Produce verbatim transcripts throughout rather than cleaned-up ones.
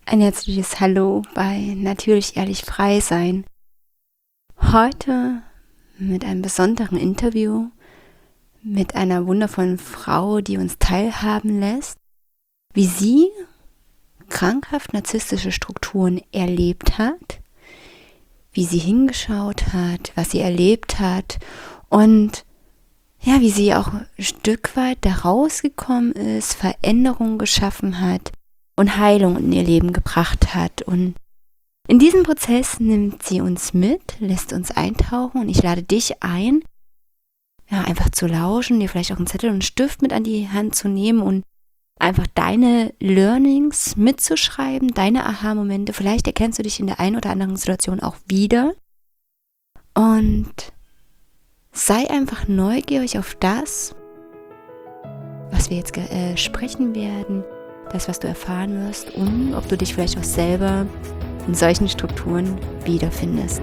Ein herzliches Hallo bei Natürlich Ehrlich Frei Sein. Heute mit einem besonderen Interview mit einer wundervollen Frau, die uns teilhaben lässt, wie sie krankhaft narzisstische Strukturen erlebt hat, wie sie hingeschaut hat, was sie erlebt hat und ja, wie sie auch ein Stück weit da rausgekommen ist, Veränderungen geschaffen hat und Heilung in ihr Leben gebracht hat. Und in diesem Prozess nimmt sie uns mit, lässt uns eintauchen und ich lade dich ein, ja, einfach zu lauschen, dir vielleicht auch einen Zettel und einen Stift mit an die Hand zu nehmen und einfach deine Learnings mitzuschreiben, deine Aha-Momente. Vielleicht erkennst du dich in der einen oder anderen Situation auch wieder und sei einfach neugierig auf das, was wir jetzt äh, sprechen werden, das, was du erfahren wirst und ob du dich vielleicht auch selber in solchen Strukturen wiederfindest.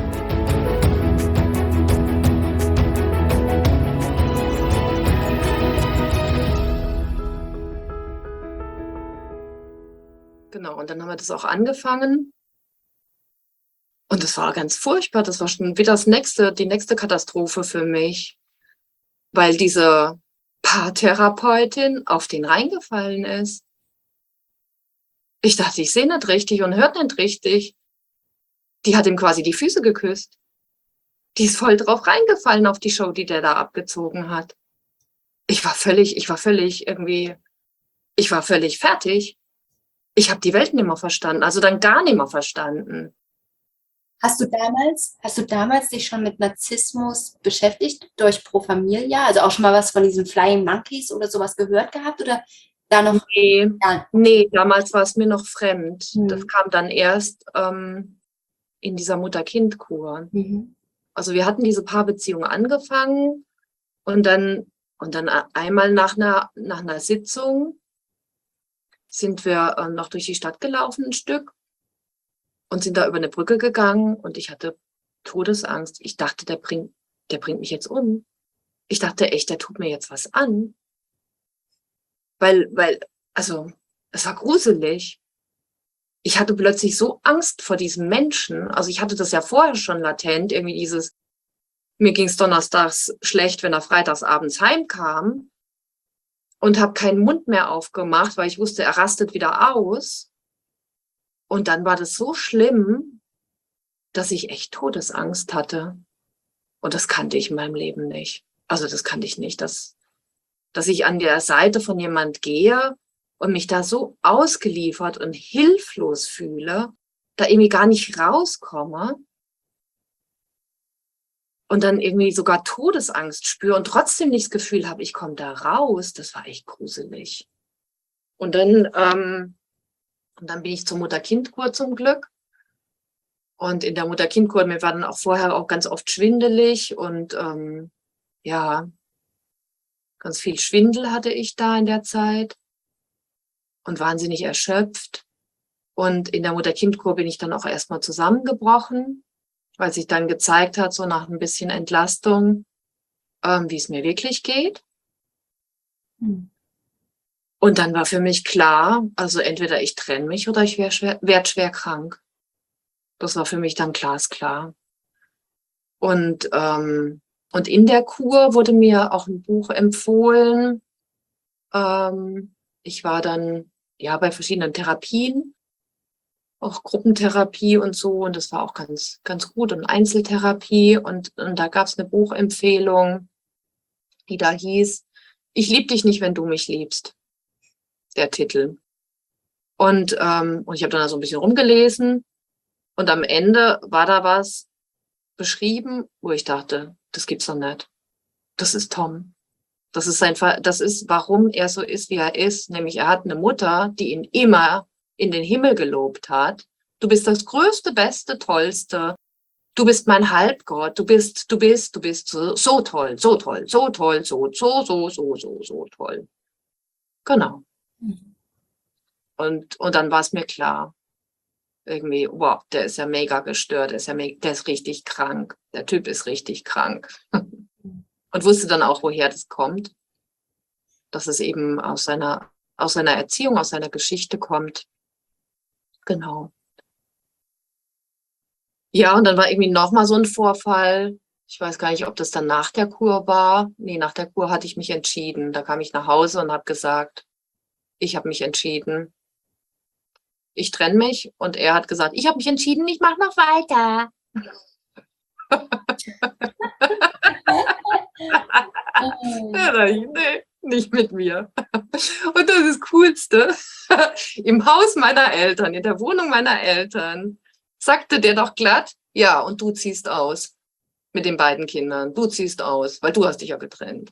Genau, und dann haben wir das auch angefangen. Und das war ganz furchtbar. Das war schon wieder das nächste, die nächste Katastrophe für mich, weil diese Paartherapeutin auf den reingefallen ist. Ich dachte, ich sehe nicht richtig und hört nicht richtig. Die hat ihm quasi die Füße geküsst. Die ist voll drauf reingefallen auf die Show, die der da abgezogen hat. Ich war völlig, ich war völlig irgendwie, ich war völlig fertig. Ich habe die Welt nicht mehr verstanden, also dann gar nicht mehr verstanden. Hast du damals, hast du damals dich schon mit Narzissmus beschäftigt durch Pro Familia? Also auch schon mal was von diesen Flying Monkeys oder sowas gehört gehabt? Oder da noch? Nee, Ja. nee, damals war es mir noch fremd. Hm. Das kam dann erst ähm, in dieser Mutter-Kind-Kur. Mhm. Also wir hatten diese Paarbeziehung angefangen und dann, und dann einmal nach einer, nach einer Sitzung sind wir äh, noch durch die Stadt gelaufen ein Stück und sind da über eine Brücke gegangen und ich hatte Todesangst. Ich dachte, der bringt, der bringt mich jetzt um. Ich dachte echt, der tut mir jetzt was an. Weil, weil, also, es war gruselig. Ich hatte plötzlich so Angst vor diesem Menschen. Also ich hatte das ja vorher schon latent, irgendwie dieses, mir ging es donnerstags schlecht, wenn er freitags abends heimkam und habe keinen Mund mehr aufgemacht, weil ich wusste, er rastet wieder aus. Und dann war das so schlimm, dass ich echt Todesangst hatte. Und das kannte ich in meinem Leben nicht. Also das kannte ich nicht, dass, dass ich an der Seite von jemand gehe und mich da so ausgeliefert und hilflos fühle, da irgendwie gar nicht rauskomme und dann irgendwie sogar Todesangst spüre und trotzdem nicht das Gefühl habe, ich komme da raus. Das war echt gruselig. Und dann, ähm, und dann bin ich zur Mutter-Kind-Kur zum Glück. Und in der Mutter-Kind-Kur, mir war dann auch vorher auch ganz oft schwindelig und ähm, ja, ganz viel Schwindel hatte ich da in der Zeit und wahnsinnig erschöpft. Und in der Mutter-Kind-Kur bin ich dann auch erstmal zusammengebrochen, weil sich dann gezeigt hat, so nach ein bisschen Entlastung, ähm, wie es mir wirklich geht. Hm. Und dann war für mich klar, also entweder ich trenne mich oder ich werde schwer, werd schwer krank. Das war für mich dann glasklar. Und, ähm, und in der Kur wurde mir auch ein Buch empfohlen. Ähm, ich war dann ja bei verschiedenen Therapien, auch Gruppentherapie und so. Und das war auch ganz, ganz gut. Und Einzeltherapie. Und, und da gab es eine Buchempfehlung, die da hieß, Ich lieb dich nicht, wenn du mich liebst. Der Titel. Und, ähm, und ich habe dann da so ein bisschen rumgelesen. Und am Ende war da was beschrieben, wo ich dachte, das gibt's doch nicht. Das ist Tom. Das ist sein, Ver das ist, warum er so ist, wie er ist. Nämlich, er hat eine Mutter, die ihn immer in den Himmel gelobt hat. Du bist das Größte, Beste, Tollste. Du bist mein Halbgott. Du bist, du bist, du bist so, so toll, so toll, so toll, so, so, so, so, so, so toll. Genau. Mhm. Und, und dann war es mir klar. Irgendwie, wow, der ist ja mega gestört, der ist ja me der ist richtig krank. Der Typ ist richtig krank. Und wusste dann auch, woher das kommt. Dass es eben aus seiner, aus seiner Erziehung, aus seiner Geschichte kommt. genau. Ja, und dann war irgendwie nochmal so ein Vorfall. Ich weiß gar nicht, ob das dann nach der Kur war. Nee, nach der Kur hatte ich mich entschieden. Da kam ich nach Hause und habe gesagt, ich habe mich entschieden. Ich trenne mich. Und er hat gesagt, ich habe mich entschieden, ich mache noch weiter. Ja, da ich, nee, nicht mit mir. Und das ist das Coolste. Im Haus meiner Eltern, in der Wohnung meiner Eltern, sagte der doch glatt, ja, und du ziehst aus mit den beiden Kindern. Du ziehst aus, weil du hast dich ja getrennt.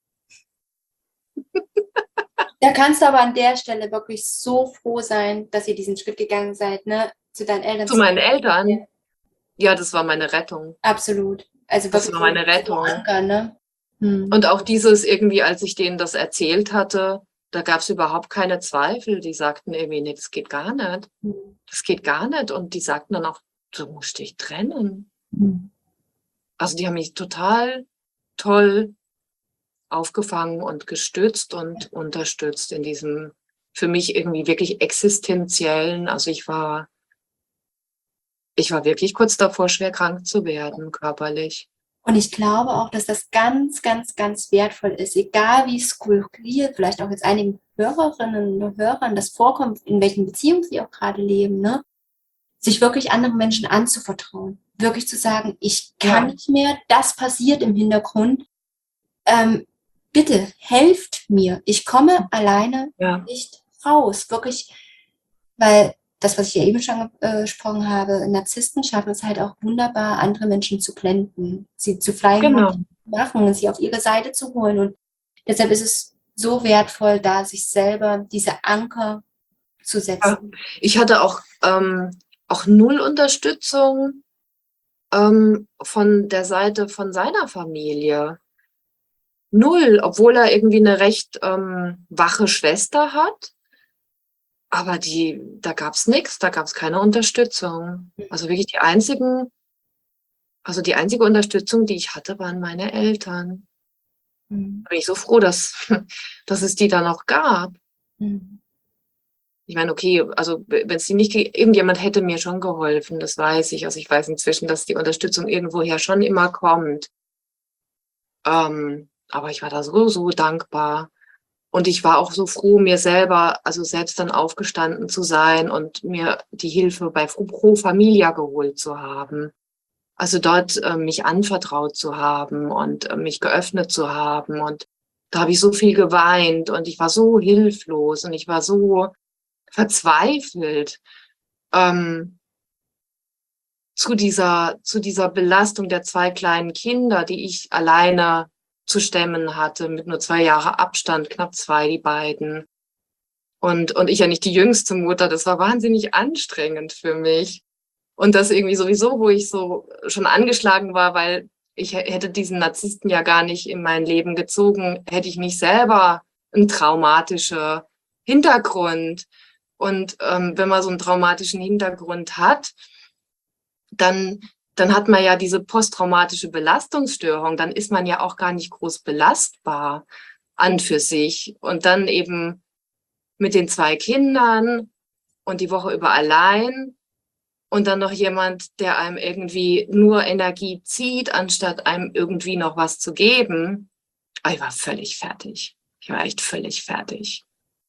Da kannst du aber an der Stelle wirklich so froh sein, dass ihr diesen Schritt gegangen seid, ne? Zu deinen Eltern. Zu meinen Eltern? Ja, das war meine Rettung. Absolut. Also Das wirklich war meine so, so Rettung. Anker, ne? Hm. Und auch dieses irgendwie, als ich denen das erzählt hatte, da gab es überhaupt keine Zweifel. Die sagten irgendwie, nee, das geht gar nicht. Hm. Das geht gar nicht. Und die sagten dann auch, du musst dich trennen. Hm. Also die haben mich total toll aufgefangen und gestützt und unterstützt in diesem für mich irgendwie wirklich existenziellen. Also ich war, ich war wirklich kurz davor, schwer krank zu werden, körperlich. Und ich glaube auch, dass das ganz, ganz, ganz wertvoll ist, egal wie skurril vielleicht auch jetzt einigen Hörerinnen und Hörern das vorkommt, in welchen Beziehungen sie auch gerade leben, ne? Sich wirklich anderen Menschen anzuvertrauen. Wirklich zu sagen, ich kann Ja. nicht mehr, das passiert im Hintergrund. Ähm, bitte, helft mir. Ich komme alleine Ja. nicht raus. Wirklich, weil das, was ich ja eben schon äh, gesprochen habe, Narzissten schaffen es halt auch wunderbar, andere Menschen zu blenden, sie zu flying Genau. machen und sie auf ihre Seite zu holen. Und deshalb ist es so wertvoll, da sich selber diese Anker zu setzen. Ja. Ich hatte auch, ähm, auch null Unterstützung ähm, von der Seite von seiner Familie. Null, obwohl er irgendwie eine recht ähm, wache Schwester hat. Aber die, da gab's nichts, da gab's keine Unterstützung. Also wirklich die einzigen, also die einzige Unterstützung, die ich hatte, waren meine Eltern. Mhm. Da bin ich so froh, dass, dass es die da noch gab. Mhm. Ich meine, okay, also wenn es die nicht, ge- irgendjemand hätte mir schon geholfen, das weiß ich. Also ich weiß inzwischen, dass die Unterstützung irgendwoher schon immer kommt. Ähm, aber ich war da so, so dankbar. Und ich war auch so froh, mir selber, also selbst dann aufgestanden zu sein und mir die Hilfe bei Pro Familia geholt zu haben. Also dort äh, mich anvertraut zu haben und äh, mich geöffnet zu haben. Und da habe ich so viel geweint und ich war so hilflos und ich war so verzweifelt ähm, zu dieser, zu dieser Belastung der zwei kleinen Kinder, die ich alleine zu stemmen hatte, mit nur zwei Jahre Abstand, knapp zwei, die beiden. Und, und ich ja nicht die jüngste Mutter, das war wahnsinnig anstrengend für mich. Und das irgendwie sowieso, wo ich so schon angeschlagen war, weil ich hätte diesen Narzissten ja gar nicht in mein Leben gezogen, hätte ich nicht selber einen traumatischen Hintergrund. Und ähm, wenn man so einen traumatischen Hintergrund hat, dann, dann hat man ja diese posttraumatische Belastungsstörung, dann ist man ja auch gar nicht groß belastbar an für sich. Und dann eben mit den zwei Kindern und die Woche über allein und dann noch jemand, der einem irgendwie nur Energie zieht, anstatt einem irgendwie noch was zu geben. Ich war völlig fertig. Ich war echt völlig fertig.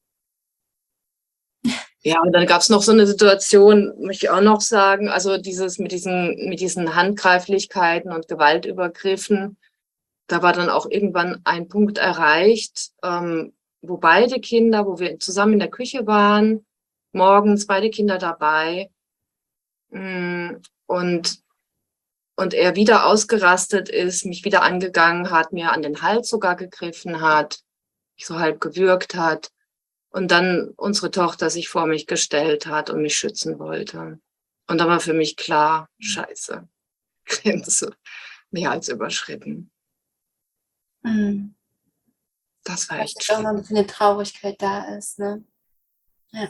Ja, und dann gab es noch so eine Situation, möchte ich auch noch sagen, also dieses mit diesen, mit diesen Handgreiflichkeiten und Gewaltübergriffen, da war dann auch irgendwann ein Punkt erreicht, ähm, wo beide Kinder, wo wir zusammen in der Küche waren, morgens beide Kinder dabei, mh, und, und er wieder ausgerastet ist, mich wieder angegangen hat, mir an den Hals sogar gegriffen hat, mich so halb gewürgt hat. Und dann unsere Tochter sich vor mich gestellt hat und mich schützen wollte. Und dann war für mich klar, scheiße, Grenze, mehr als überschritten. Mhm. Das war Dass echt auch noch schlimm. eine Traurigkeit da ist, ne? Ja.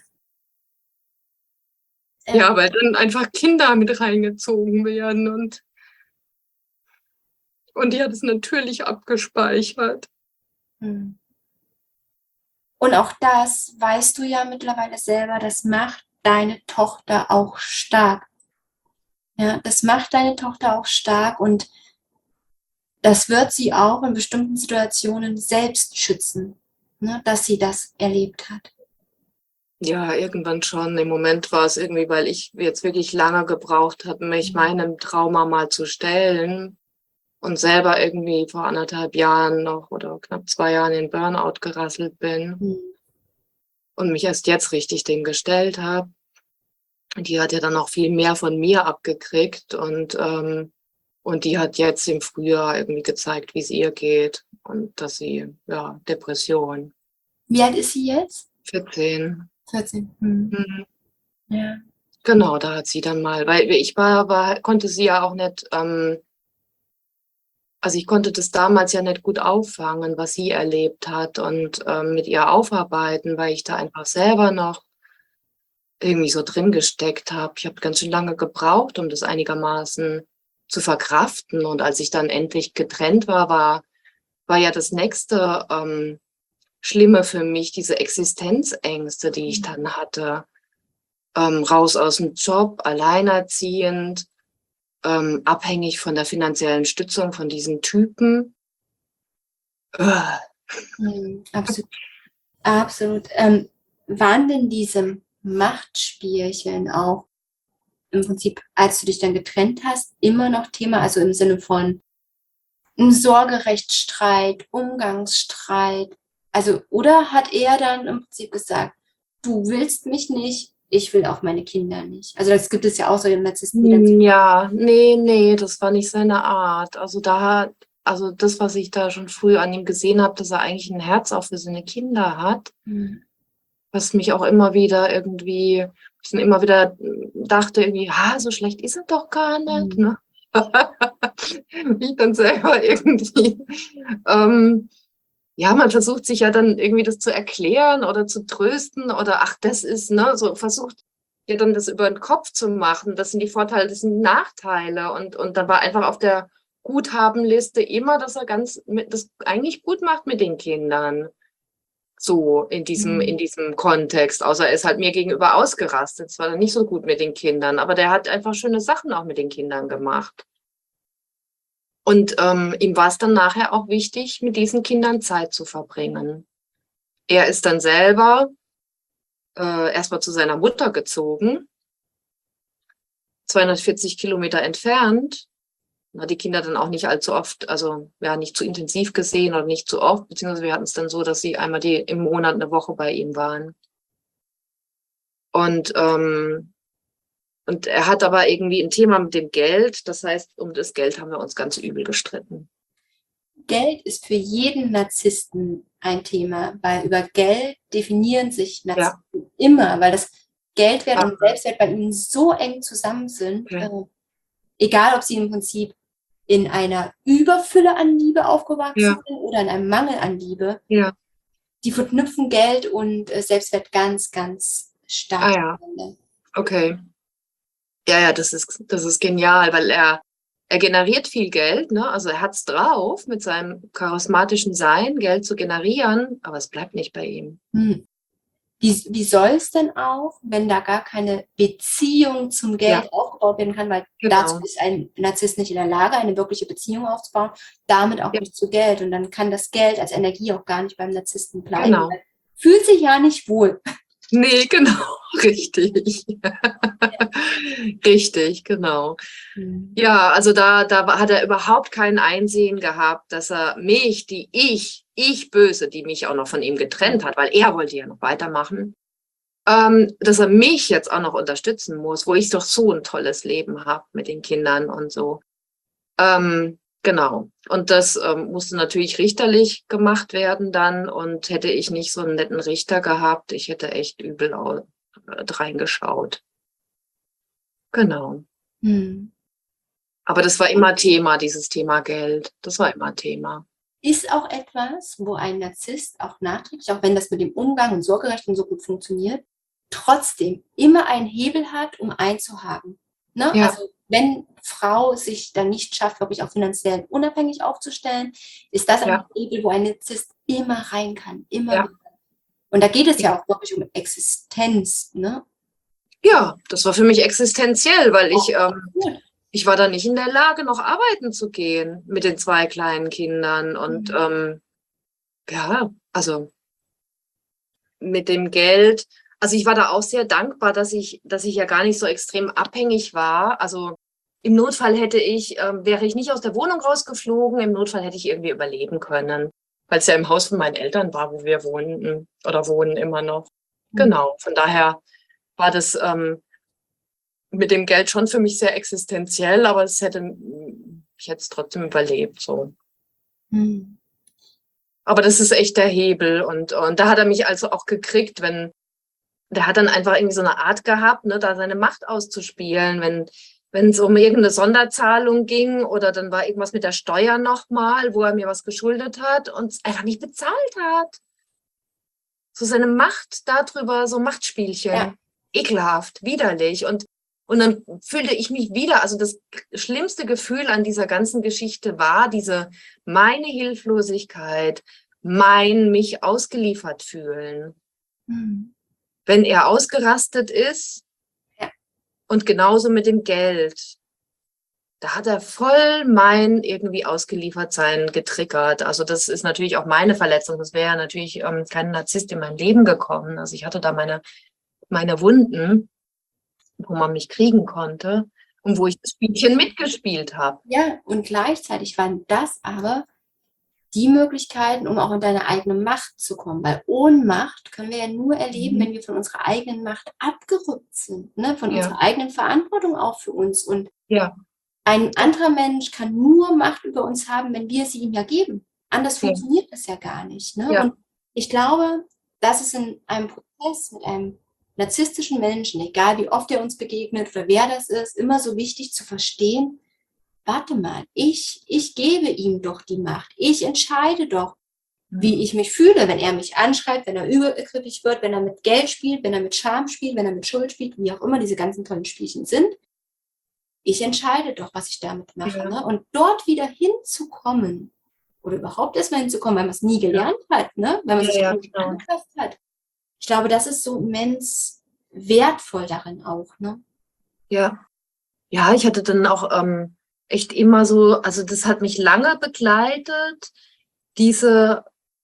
Ja, weil dann einfach Kinder mit reingezogen werden und, und die hat es natürlich abgespeichert. Mhm. Und auch das weißt du ja mittlerweile selber, das macht deine Tochter auch stark. Ja, das macht deine Tochter auch stark und das wird sie auch in bestimmten Situationen selbst schützen, ne, dass sie das erlebt hat. Ja, irgendwann schon. Im Moment war es irgendwie, weil ich jetzt wirklich lange gebraucht habe, mich meinem Trauma mal zu stellen und selber irgendwie vor anderthalb Jahren noch oder knapp zwei Jahren in Burnout gerasselt bin Mhm. und mich erst jetzt richtig dem gestellt habe. Die hat ja dann auch viel mehr von mir abgekriegt und ähm, und die hat jetzt im Frühjahr irgendwie gezeigt, wie es ihr geht und dass sie, ja, Depression, Wie alt ist sie jetzt? vierzehn. vierzehn. Mhm. Mhm. Ja. Genau, da hat sie dann mal, weil ich war, war konnte sie ja auch nicht, ähm, also ich konnte das damals ja nicht gut auffangen, was sie erlebt hat und ähm, mit ihr aufarbeiten, weil ich da einfach selber noch irgendwie so drin gesteckt habe. Ich habe ganz schön lange gebraucht, um das einigermaßen zu verkraften. Und als ich dann endlich getrennt war, war, war ja das nächste ähm, Schlimme für mich, diese Existenzängste, die ich dann hatte. Ähm, raus aus dem Job, alleinerziehend, ähm, abhängig von der finanziellen Stützung von diesen Typen. Uah. Mhm. Absolut. Absolut. Ähm, waren denn diese Machtspielchen auch im Prinzip, als du dich dann getrennt hast, immer noch Thema, also im Sinne von einem Sorgerechtsstreit, Umgangsstreit, also oder hat er dann im Prinzip gesagt, du willst mich nicht, ich will auch meine Kinder nicht. Also das gibt es ja auch so im Narzissten, die dann so, Ja, nee, nee, das war nicht seine Art. Also da hat, also das, was ich da schon früh an ihm gesehen habe, dass er eigentlich ein Herz auch für seine Kinder hat, hm, was mich auch immer wieder irgendwie, ich dann immer wieder dachte irgendwie, ha, so schlecht ist er doch gar nicht, hm, ne? Wie ich dann selber irgendwie, ähm, ja, man versucht sich ja dann irgendwie das zu erklären oder zu trösten oder ach, das ist, ne, so versucht ja dann das über den Kopf zu machen. Das sind die Vorteile, das sind die Nachteile. Und, und da war einfach auf der Guthabenliste immer, dass er ganz mit, das eigentlich gut macht mit den Kindern. So in diesem, in hm, diesem Kontext. Außer er ist halt mir gegenüber ausgerastet. Es war dann nicht so gut mit den Kindern. Aber der hat einfach schöne Sachen auch mit den Kindern gemacht. Und ähm, ihm war es dann nachher auch wichtig, mit diesen Kindern Zeit zu verbringen. Er ist dann selber äh, erstmal zu seiner Mutter gezogen, zweihundertvierzig Kilometer entfernt. Hat die Kinder dann auch nicht allzu oft, also ja, nicht zu intensiv gesehen oder nicht zu oft, beziehungsweise wir hatten es dann so, dass sie einmal die im Monat eine Woche bei ihm waren. Und, ähm, und er hat aber irgendwie ein Thema mit dem Geld. Das heißt, um das Geld haben wir uns ganz übel gestritten. Geld ist für jeden Narzissten ein Thema, weil über Geld definieren sich Ja. Narzissten immer, weil das Geldwert Ja. und Selbstwert bei ihnen so eng zusammen sind, Okay. äh, egal ob sie im Prinzip in einer Überfülle an Liebe aufgewachsen Ja. sind oder in einem Mangel an Liebe, Ja. die verknüpfen Geld und äh, Selbstwert ganz, ganz stark Ah ja. miteinander. Okay. Ja, ja, das ist, das ist genial, weil er, er generiert viel Geld, ne? Also er hat's drauf, mit seinem charismatischen Sein Geld zu generieren, aber es bleibt nicht bei ihm. Hm. Wie, wie soll es denn auch, wenn da gar keine Beziehung zum Geld Ja, aufgebaut werden kann, weil genau. dazu ist ein Narzisst nicht in der Lage, eine wirkliche Beziehung aufzubauen, damit auch Ja, nicht zu Geld. Und dann kann das Geld als Energie auch gar nicht beim Narzissten bleiben. genau. Weil fühlt sich ja nicht wohl. Nee, genau, richtig. Richtig, genau. Hm. Ja, also da, da hat er überhaupt kein Einsehen gehabt, dass er mich, die ich, ich Böse, die mich auch noch von ihm getrennt hat, weil er wollte ja noch weitermachen, ähm, dass er mich jetzt auch noch unterstützen muss, wo ich doch so ein tolles Leben habe mit den Kindern und so. Ähm, genau. Und das ähm, musste natürlich richterlich gemacht werden dann. Und hätte ich nicht so einen netten Richter gehabt, ich hätte echt übel au- äh, reingeschaut. Genau. Hm. Aber das war immer Thema, dieses Thema Geld. Das war immer Thema. Ist auch etwas, wo ein Narzisst auch nachträglich, auch wenn das mit dem Umgang und Sorgerechten so gut funktioniert, trotzdem immer einen Hebel hat, um einzuhaken. Ne? Ja, Also wenn Frau sich dann nicht schafft, wirklich auch finanziell unabhängig aufzustellen, ist das ein ja, Hebel, wo ein Narzisst immer rein kann, immer ja, wieder. Und da geht es ja, ja auch wirklich um Existenz. Ne? Ja, das war für mich existenziell, weil ich, ähm, Gut. ich war da nicht in der Lage, noch arbeiten zu gehen mit den zwei kleinen Kindern. Und Mhm. ähm, ja, also mit dem Geld, also ich war da auch sehr dankbar, dass ich, dass ich ja gar nicht so extrem abhängig war. Also im Notfall hätte ich, ähm, wäre ich nicht aus der Wohnung rausgeflogen, im Notfall hätte ich irgendwie überleben können, weil es ja im Haus von meinen Eltern war, wo wir wohnten oder wohnen immer noch. Mhm. Genau, von daher war das ähm, mit dem Geld schon für mich sehr existenziell, aber es hätte, ich hätte es trotzdem überlebt, so. Mhm. Aber das ist echt der Hebel und, und da hat er mich also auch gekriegt, wenn, der hat dann einfach irgendwie so eine Art gehabt, ne, da seine Macht auszuspielen, wenn, wenn es um irgendeine Sonderzahlung ging oder dann war irgendwas mit der Steuer nochmal, wo er mir was geschuldet hat und es einfach nicht bezahlt hat. So seine Macht darüber, so Machtspielchen. Ja. Ekelhaft, widerlich. Und, und dann fühlte ich mich wieder, also das schlimmste Gefühl an dieser ganzen Geschichte war diese, meine Hilflosigkeit, mein mich ausgeliefert fühlen. Mhm. Wenn er ausgerastet ist Ja. und genauso mit dem Geld, da hat er voll mein irgendwie ausgeliefert sein getriggert. Also das ist natürlich auch meine Verletzung. Das wäre ja natürlich ähm, kein Narzisst in mein Leben gekommen. Also ich hatte da meine, meine Wunden, wo man mich kriegen konnte und wo ich das Spielchen mitgespielt habe. Ja, und gleichzeitig waren das aber die Möglichkeiten, um auch in deine eigene Macht zu kommen. Weil Ohnmacht können wir ja nur erleben, Mhm. wenn wir von unserer eigenen Macht abgerückt sind, ne? Von Ja. unserer eigenen Verantwortung auch für uns. Und Ja, ein anderer Mensch kann nur Macht über uns haben, wenn wir sie ihm ja geben. Anders ja, funktioniert das ja gar nicht. Ne? ja, Und ich glaube, das ist in einem Prozess mit einem narzisstischen Menschen, egal wie oft er uns begegnet oder wer das ist, immer so wichtig zu verstehen, warte mal, ich, ich gebe ihm doch die Macht. Ich entscheide doch, wie ich mich fühle, wenn er mich anschreit, wenn er übergriffig wird, wenn er mit Geld spielt, wenn er mit Scham spielt, wenn er mit Schuld spielt, wie auch immer diese ganzen tollen Spielchen sind. Ich entscheide doch, was ich damit mache. ja, Ne? Und dort wieder hinzukommen oder überhaupt erstmal hinzukommen, weil man es nie gelernt hat, ne? Weil man ja, sich ja, daran nicht genau. angepasst hat. Ich glaube, das ist so immens wertvoll darin auch. Ne? Ja. Ja, ich hatte dann auch ähm, echt immer so, also das hat mich lange begleitet, diese,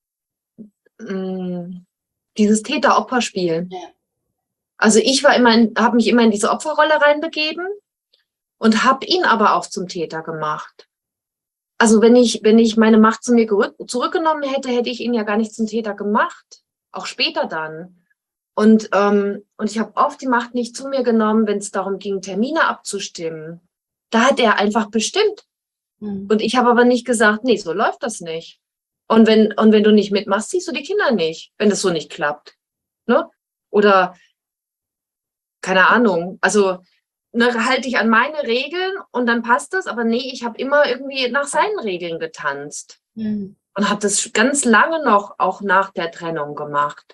mh, dieses Täter-Opfer-Spiel. Ja. Also ich war immer, habe mich immer in diese Opferrolle reinbegeben und habe ihn aber auch zum Täter gemacht. Also wenn ich, wenn ich meine Macht zu mir zurückgenommen hätte, hätte ich ihn ja gar nicht zum Täter gemacht. Auch später dann. Und, ähm, und ich habe oft die Macht nicht zu mir genommen, wenn es darum ging, Termine abzustimmen. Da hat er einfach bestimmt. Mhm. Und ich habe aber nicht gesagt, nee, so läuft das nicht. Und wenn, und wenn du nicht mitmachst, siehst du die Kinder nicht, wenn das so nicht klappt. Ne? Oder, keine Ahnung, also ne, halte ich an meine Regeln und dann passt das, aber nee, ich habe immer irgendwie nach seinen Regeln getanzt. Mhm. Und habe das ganz lange noch auch nach der Trennung gemacht.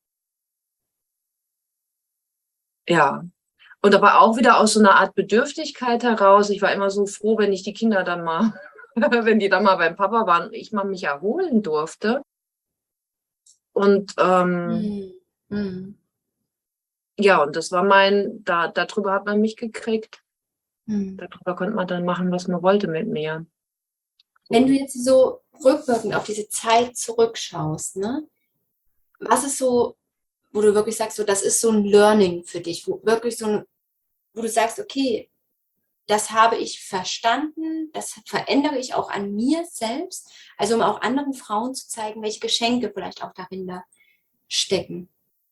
Ja. Und aber auch wieder aus so einer Art Bedürftigkeit heraus. Ich war immer so froh, wenn ich die Kinder dann mal, wenn die dann mal beim Papa waren und ich mal mich erholen durfte. Und ähm, Mhm. Mhm. ja, und das war mein, da, darüber hat man mich gekriegt. Mhm. Darüber konnte man dann machen, was man wollte mit mir. Wenn du jetzt so rückwirkend auf diese Zeit zurückschaust, ne? Was ist so, wo du wirklich sagst, so, das ist so ein Learning für dich, wo wirklich so ein, wo du sagst, okay, das habe ich verstanden, das verändere ich auch an mir selbst, also um auch anderen Frauen zu zeigen, welche Geschenke vielleicht auch dahinter stecken.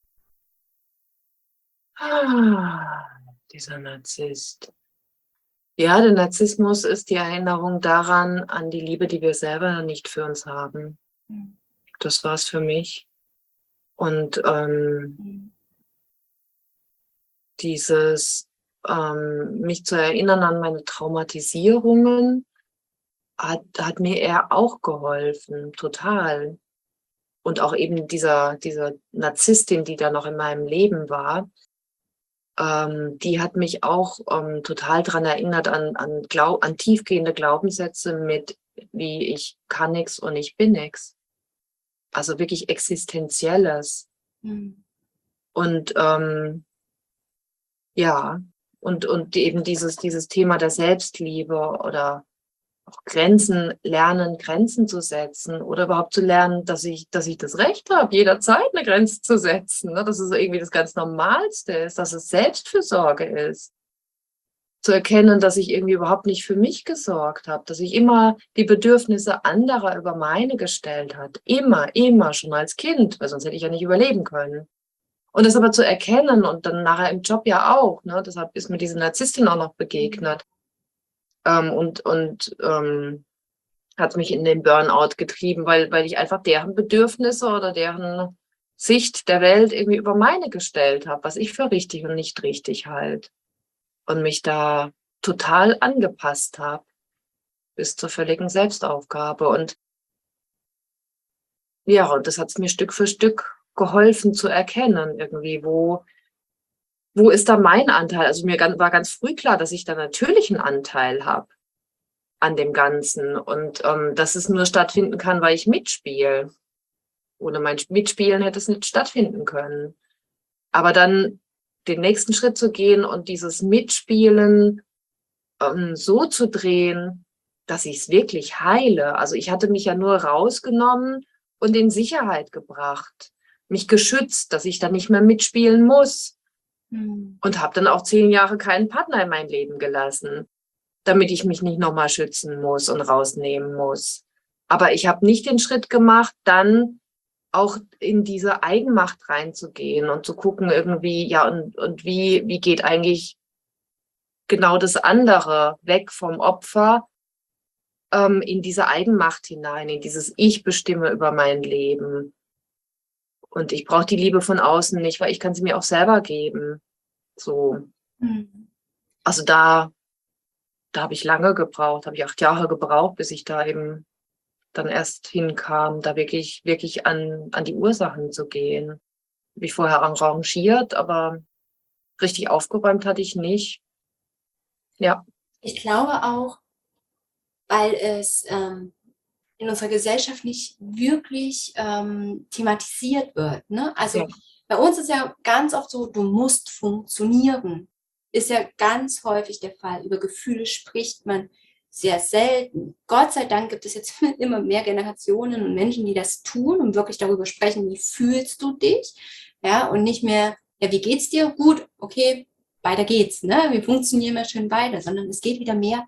Ah, dieser Narzisst. Ja, der Narzissmus ist die Erinnerung daran, an die Liebe, die wir selber nicht für uns haben. Mhm. Das war es für mich. Und ähm, Mhm. dieses, ähm, mich zu erinnern an meine Traumatisierungen, hat, hat mir eher auch geholfen, total. Und auch eben dieser, dieser Narzisstin, die da noch in meinem Leben war, ähm, die hat mich auch ähm, total daran erinnert an, an, Glaub, an tiefgehende Glaubenssätze mit, wie ich kann nix und ich bin nix. Also wirklich Existenzielles. Mhm. Und ähm, Ja, und, und eben dieses, dieses Thema der Selbstliebe oder auch Grenzen, lernen, Grenzen zu setzen oder überhaupt zu lernen, dass ich, dass ich das Recht habe, jederzeit eine Grenze zu setzen, ne? Dass es irgendwie das ganz Normalste ist, dass es Selbstfürsorge ist. Zu erkennen, dass ich irgendwie überhaupt nicht für mich gesorgt habe, dass ich immer die Bedürfnisse anderer über meine gestellt habe. Immer, immer, schon als Kind, weil sonst hätte ich ja nicht überleben können. Und das aber zu erkennen und dann nachher im Job ja auch, ne? Deshalb ist mir diese Narzisstin auch noch begegnet. Ähm, und und ähm, hat mich in den Burnout getrieben, weil, weil ich einfach deren Bedürfnisse oder deren Sicht der Welt irgendwie über meine gestellt habe, was ich für richtig und nicht richtig halt. Und mich da total angepasst habe, bis zur völligen Selbstaufgabe. Und ja, und das hat es mir Stück für Stück geholfen zu erkennen, irgendwie, wo, wo ist da mein Anteil? Also mir war ganz früh klar, dass ich da natürlich einen Anteil habe an dem Ganzen und ähm, dass es nur stattfinden kann, weil ich mitspiele. Ohne mein Mitspielen hätte es nicht stattfinden können. Aber dann den nächsten Schritt zu gehen und dieses Mitspielen ähm, so zu drehen, dass ich es wirklich heile. Also ich hatte mich ja nur rausgenommen und in Sicherheit gebracht, mich geschützt, dass ich dann nicht mehr mitspielen muss. Mhm. Und habe dann auch zehn Jahre keinen Partner in mein Leben gelassen, damit ich mich nicht nochmal schützen muss und rausnehmen muss. Aber ich habe nicht den Schritt gemacht, dann auch in diese Eigenmacht reinzugehen und zu gucken irgendwie, ja, und, und wie, wie geht eigentlich genau das andere weg vom Opfer ähm, in diese Eigenmacht hinein, in dieses Ich bestimme über mein Leben. Und ich brauche die Liebe von außen nicht, weil ich kann sie mir auch selber geben. So. Mhm. Also da, da habe ich lange gebraucht, habe ich acht Jahre gebraucht, bis ich da eben dann erst hinkam, da wirklich, wirklich an, an die Ursachen zu gehen. Habe ich vorher arrangiert, aber richtig aufgeräumt hatte ich nicht. Ja. Ich glaube auch, weil es ähm, in unserer Gesellschaft nicht wirklich ähm, thematisiert wird. Ne? Also ja. Bei uns ist ja ganz oft so, du musst funktionieren. Ist ja ganz häufig der Fall. Über Gefühle spricht man sehr selten. Gott sei Dank gibt es jetzt immer mehr Generationen und Menschen, die das tun und wirklich darüber sprechen, wie fühlst du dich? Ja, und nicht mehr, ja, wie geht's dir? Gut, okay, weiter geht's, ne? Wir funktionieren ja schön weiter, sondern es geht wieder mehr,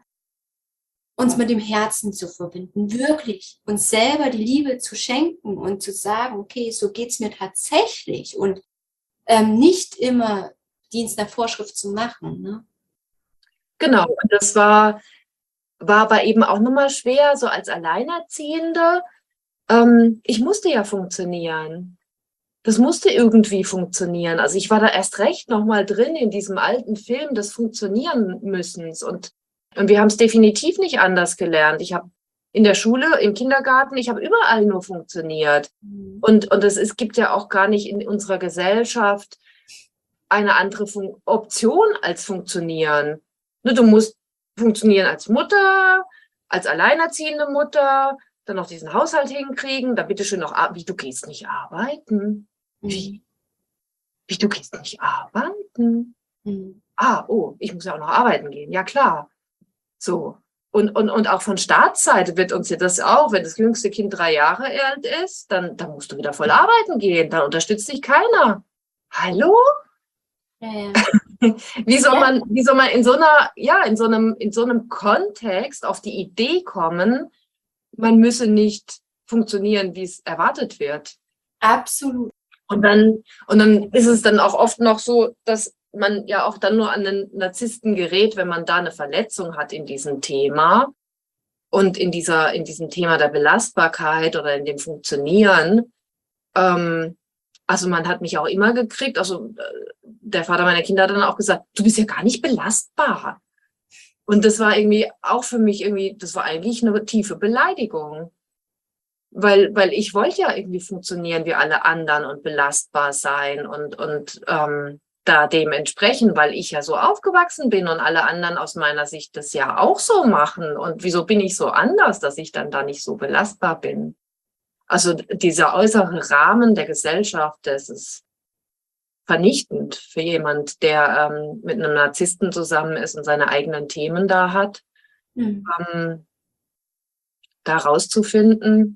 uns mit dem Herzen zu verbinden, wirklich uns selber die Liebe zu schenken und zu sagen, okay, so geht's mir tatsächlich und ähm, nicht immer Dienst nach Vorschrift zu machen. Ne? Genau, und das war, war aber eben auch nochmal schwer, so als Alleinerziehende. Ähm, ich musste ja funktionieren. Das musste irgendwie funktionieren. Also ich war da erst recht nochmal drin in diesem alten Film des Funktionieren müssens. Und, und wir haben es definitiv nicht anders gelernt. Ich habe in der Schule, im Kindergarten, ich habe überall nur funktioniert. Mhm. Und, und es, es gibt ja auch gar nicht in unserer Gesellschaft eine andere Fun- Option als funktionieren. Ne, du musst funktionieren als Mutter, als alleinerziehende Mutter, dann noch diesen Haushalt hinkriegen, da bitteschön noch, wie, du gehst nicht arbeiten? Wie? Wie, du gehst nicht arbeiten? Mhm. Ah, oh, ich muss ja auch noch arbeiten gehen. Ja, klar. So. Und, und, und auch von Staatsseite wird uns ja das auch, wenn das jüngste Kind drei Jahre alt ist, dann, dann musst du wieder voll arbeiten gehen. Dann unterstützt dich keiner. Hallo? Ja, ja. Wie soll man, wie soll man in so einer, ja, in so einem, in so einem Kontext auf die Idee kommen, man müsse nicht funktionieren, wie es erwartet wird? Absolut. Und dann, und dann ist es dann auch oft noch so, dass man ja auch dann nur an den Narzissten gerät, wenn man da eine Verletzung hat in diesem Thema und in dieser, in diesem Thema der Belastbarkeit oder in dem Funktionieren. Ähm, also man hat mich auch immer gekriegt, also der Vater meiner Kinder hat dann auch gesagt, du bist ja gar nicht belastbar. Und das war irgendwie auch für mich irgendwie, das war eigentlich eine tiefe Beleidigung. Weil, weil ich wollte ja irgendwie funktionieren wie alle anderen und belastbar sein und, und ähm, da dementsprechend, weil ich ja so aufgewachsen bin und alle anderen aus meiner Sicht das ja auch so machen. Und wieso bin ich so anders, dass ich dann da nicht so belastbar bin? Also dieser äußere Rahmen der Gesellschaft, das ist, vernichtend für jemand, der ähm, mit einem Narzissten zusammen ist und seine eigenen Themen da hat, Mhm. ähm, da rauszufinden.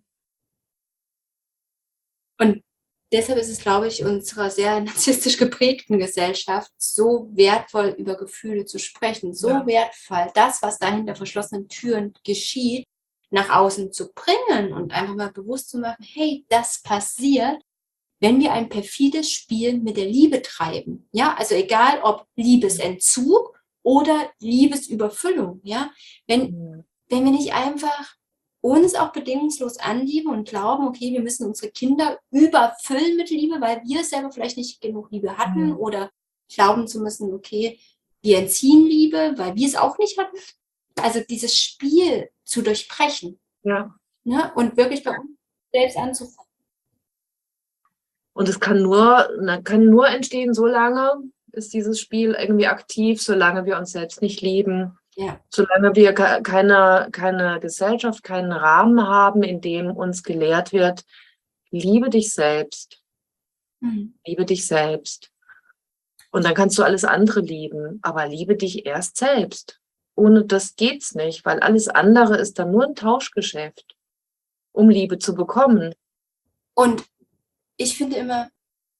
Und deshalb ist es, glaube ich, unserer sehr narzisstisch geprägten Gesellschaft so wertvoll, über Gefühle zu sprechen, so Ja. wertvoll, das, was da hinter verschlossenen Türen geschieht, nach außen zu bringen und einfach mal bewusst zu machen, hey, das passiert, wenn wir ein perfides Spiel mit der Liebe treiben. Ja, also egal ob Liebesentzug oder Liebesüberfüllung. Ja, wenn, Mhm. wenn wir nicht einfach uns auch bedingungslos anlieben und glauben, okay, wir müssen unsere Kinder überfüllen mit Liebe, weil wir selber vielleicht nicht genug Liebe hatten, Mhm. oder glauben zu müssen, okay, wir entziehen Liebe, weil wir es auch nicht hatten. Also dieses Spiel zu durchbrechen, Ja. ne? Und wirklich bei uns selbst anzufangen. Und es kann nur, na, kann nur entstehen, solange ist dieses Spiel irgendwie aktiv, solange wir uns selbst nicht lieben, Ja. solange wir ke- keine, keine Gesellschaft, keinen Rahmen haben, in dem uns gelehrt wird, liebe dich selbst, Mhm. liebe dich selbst. Und dann kannst du alles andere lieben, aber liebe dich erst selbst. Ohne das geht's nicht, weil alles andere ist dann nur ein Tauschgeschäft, um Liebe zu bekommen. Und ich finde immer,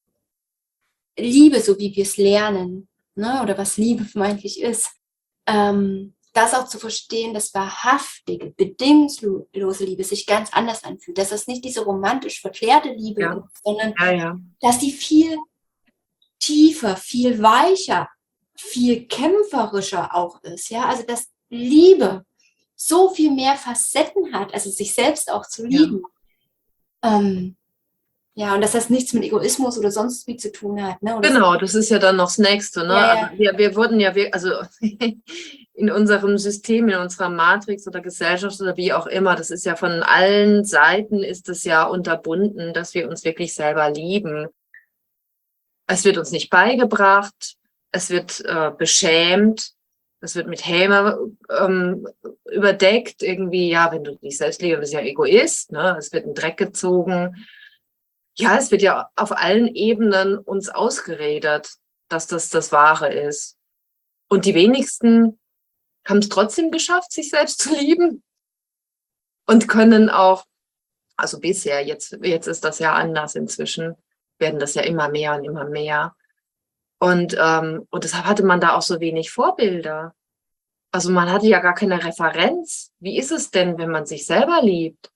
Liebe, so wie wir es lernen, ne, oder was Liebe vermeintlich ist, ähm, das auch zu verstehen, dass wahrhaftige, bedingungslose Liebe sich ganz anders anfühlt, dass das nicht diese romantisch verklärte Liebe Ja. ist, sondern Ja, ja. dass die viel tiefer, viel weicher, viel kämpferischer auch ist. Ja, also dass Liebe so viel mehr Facetten hat, also sich selbst auch zu Ja. lieben. Ähm, ja, und dass das nichts mit Egoismus oder sonst wie zu tun hat. Ne? Oder Genau, das ist ja dann noch das Nächste. Ne? Ja, Also ja. wir, wir wurden ja, wir- also in unserem System, in unserer Matrix oder Gesellschaft oder wie auch immer, das ist ja von allen Seiten ist es ja unterbunden, dass wir uns wirklich selber lieben. Es wird uns nicht beigebracht, es wird äh, beschämt, es wird mit Häme ähm, überdeckt, irgendwie, ja, wenn du dich selbst liebst, bist du ja Egoist, ne? Es wird in den Dreck gezogen. Ja, es wird ja auf allen Ebenen uns ausgeredet, dass das das Wahre ist. Und die wenigsten haben es trotzdem geschafft, sich selbst zu lieben und können auch, also bisher, jetzt, jetzt ist das ja anders inzwischen, werden das ja immer mehr und immer mehr. Und, ähm, und deshalb hatte man da auch so wenig Vorbilder. Also man hatte ja gar keine Referenz. Wie ist es denn, wenn man sich selber liebt?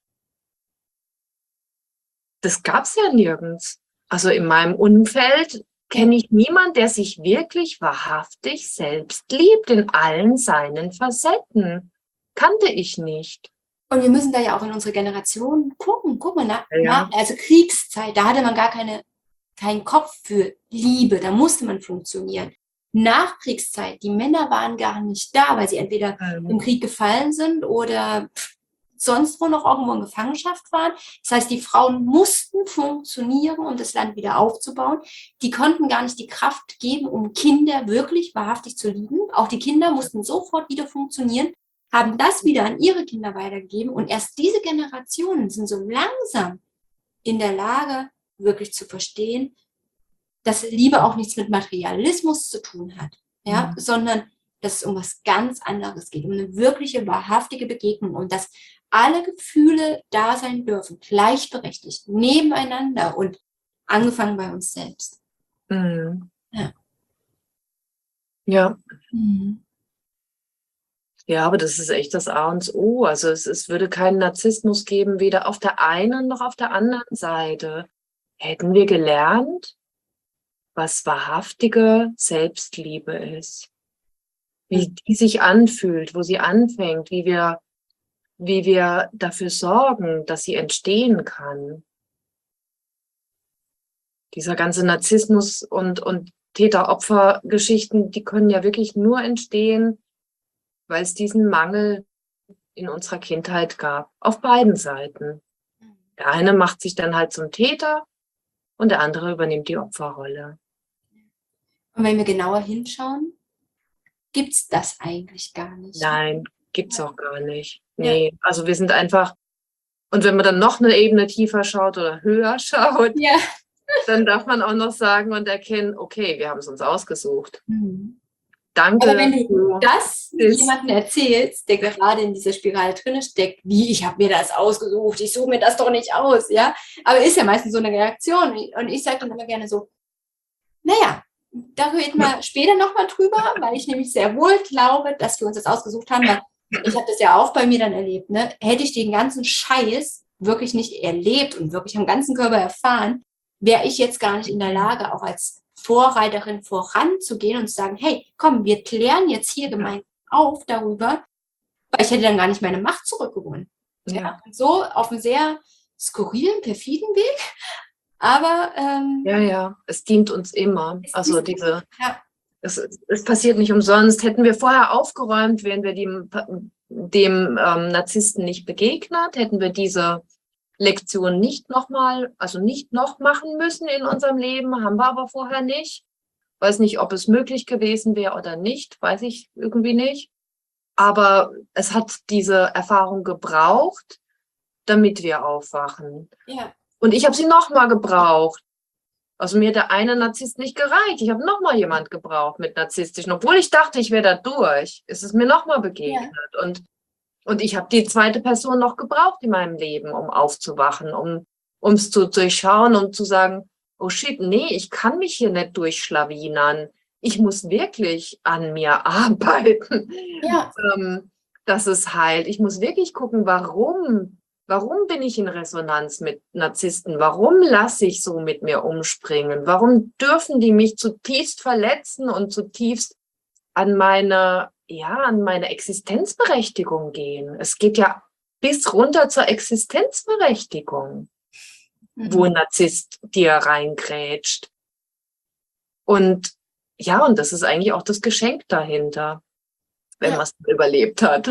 Das gab's ja nirgends. Also in meinem Umfeld kenne ich niemanden, der sich wirklich wahrhaftig selbst liebt in allen seinen Facetten. Kannte ich nicht. Und wir müssen da ja auch in unsere Generation gucken. Guck mal, na, Ja. na, also Kriegszeit, da hatte man gar keine, keinen Kopf für Liebe, da musste man funktionieren. Nachkriegszeit, die Männer waren gar nicht da, weil sie entweder im Krieg gefallen sind oder sonst wo noch irgendwo in Gefangenschaft waren. Das heißt, die Frauen mussten funktionieren, um das Land wieder aufzubauen. Die konnten gar nicht die Kraft geben, um Kinder wirklich wahrhaftig zu lieben. Auch die Kinder mussten sofort wieder funktionieren, haben das wieder an ihre Kinder weitergegeben. Und erst diese Generationen sind so langsam in der Lage, wirklich zu verstehen, dass Liebe auch nichts mit Materialismus zu tun hat, ja, Mhm. sondern dass es um was ganz anderes geht, um eine wirkliche, wahrhaftige Begegnung und dass alle Gefühle da sein dürfen, gleichberechtigt, nebeneinander und angefangen bei uns selbst. Mhm. Ja. Ja. Mhm. Ja, aber das ist echt das A und O. Also es, es würde keinen Narzissmus geben, weder auf der einen noch auf der anderen Seite. Hätten wir gelernt, was wahrhaftige Selbstliebe ist, wie die sich anfühlt, wo sie anfängt, wie wir, wie wir dafür sorgen, dass sie entstehen kann. Dieser ganze Narzissmus und, und Täter-Opfer-Geschichten, die können ja wirklich nur entstehen, weil es diesen Mangel in unserer Kindheit gab, auf beiden Seiten. Der eine macht sich dann halt zum Täter und der andere übernimmt die Opferrolle. Und wenn wir genauer hinschauen, gibt es das eigentlich gar nicht. Nein, gibt's auch gar nicht. Nee, also wir sind einfach, und wenn man dann noch eine Ebene tiefer schaut oder höher schaut, Ja. dann darf man auch noch sagen und erkennen, okay, wir haben es uns ausgesucht. Mhm. Danke. Aber wenn du das ist- jemandem erzählst, der gerade in dieser Spirale drin steckt, wie, ich habe mir das ausgesucht, ich suche mir das doch nicht aus, ja. Aber ist ja meistens so eine Reaktion. Und ich sage dann immer gerne so, naja, da reden wir später nochmal drüber, weil ich nämlich sehr wohl glaube, dass wir uns das ausgesucht haben, weil ich habe das ja auch bei mir dann erlebt, ne? Hätte ich den ganzen Scheiß wirklich nicht erlebt und wirklich am ganzen Körper erfahren, wäre ich jetzt gar nicht in der Lage, auch als Vorreiterin voranzugehen und zu sagen, hey, komm, wir klären jetzt hier gemeinsam auf darüber, weil ich hätte dann gar nicht meine Macht zurückgewonnen. Ja. Ja. Und so auf einem sehr skurrilen, perfiden Weg, aber ähm, ja, ja, es dient uns immer. Es Also ist- diese, ja. es, es passiert nicht umsonst. Hätten wir vorher aufgeräumt, wären wir dem, dem ähm, Narzissten nicht begegnet, hätten wir diese Lektion nicht nochmal, also nicht noch machen müssen in unserem Leben, haben wir aber vorher nicht. Weiß nicht, ob es möglich gewesen wäre oder nicht, weiß ich irgendwie nicht. Aber es hat diese Erfahrung gebraucht, damit wir aufwachen. Ja. Und ich habe sie nochmal gebraucht. Also mir hat der eine Narzisst nicht gereicht. Ich habe nochmal jemand gebraucht mit narzisstischen. Obwohl ich dachte, ich wäre da durch, ist es mir nochmal begegnet. Ja. Und Und ich habe die zweite Person noch gebraucht in meinem Leben, um aufzuwachen, um es zu durchschauen, um zu sagen, oh shit, nee, ich kann mich hier nicht durchschlawinern. Ich muss wirklich an mir arbeiten, Ja. ähm, dass es heilt. Ich muss wirklich gucken, warum, warum bin ich in Resonanz mit Narzissten? Warum lasse ich so mit mir umspringen? Warum dürfen die mich zutiefst verletzen und zutiefst an meine ja, an meine Existenzberechtigung gehen. Es geht ja bis runter zur Existenzberechtigung, mhm. wo ein Narzisst dir reingrätscht. Und ja, und das ist eigentlich auch das Geschenk dahinter, wenn ja. man es überlebt hat.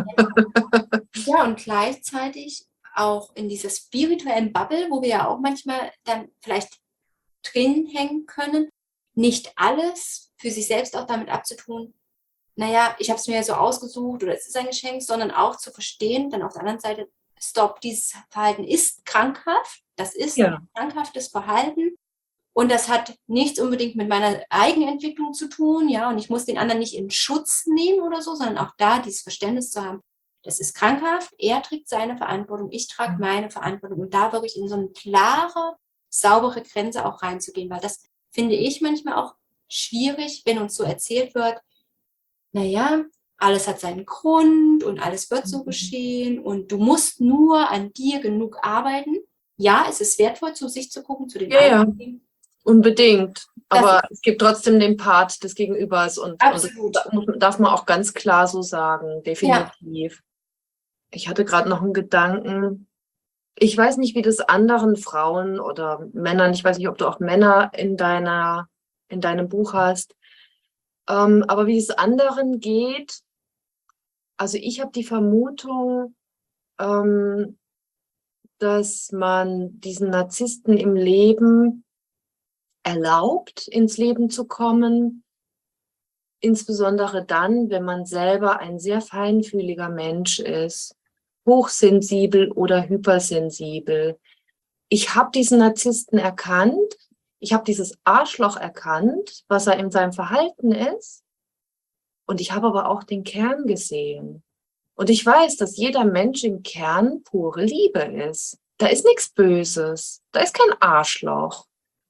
Ja, und gleichzeitig auch in dieser spirituellen Bubble, wo wir ja auch manchmal dann vielleicht drin hängen können, nicht alles für sich selbst auch damit abzutun, naja, ich habe es mir ja so ausgesucht oder es ist ein Geschenk, sondern auch zu verstehen, dann auf der anderen Seite, stopp, dieses Verhalten ist krankhaft, das ist ja. ein krankhaftes Verhalten und das hat nichts unbedingt mit meiner Eigenentwicklung zu tun, ja, und ich muss den anderen nicht in Schutz nehmen oder so, sondern auch da dieses Verständnis zu haben, das ist krankhaft, er trägt seine Verantwortung, ich trage mhm. meine Verantwortung und da wirklich in so eine klare, saubere Grenze auch reinzugehen, weil das finde ich manchmal auch schwierig, wenn uns so erzählt wird, naja, alles hat seinen Grund und alles wird so geschehen und du musst nur an dir genug arbeiten. Ja, es ist wertvoll, zu sich zu gucken, zu den ja, anderen. Ja, unbedingt. Aber es gibt trotzdem den Part des Gegenübers und, und das darf man auch ganz klar so sagen, definitiv. Ja. Ich hatte gerade noch einen Gedanken. Ich weiß nicht, wie das anderen Frauen oder Männern, ich weiß nicht, ob du auch Männer in deiner, in deinem Buch hast, Ähm, aber wie es anderen geht, also ich habe die Vermutung, ähm, dass man diesen Narzissten im Leben erlaubt, ins Leben zu kommen, insbesondere dann, wenn man selber ein sehr feinfühliger Mensch ist, hochsensibel oder hypersensibel. Ich habe diesen Narzissten erkannt, ich habe dieses Arschloch erkannt, was er in seinem Verhalten ist. Und ich habe aber auch den Kern gesehen. Und ich weiß, dass jeder Mensch im Kern pure Liebe ist. Da ist nichts Böses. Da ist kein Arschloch.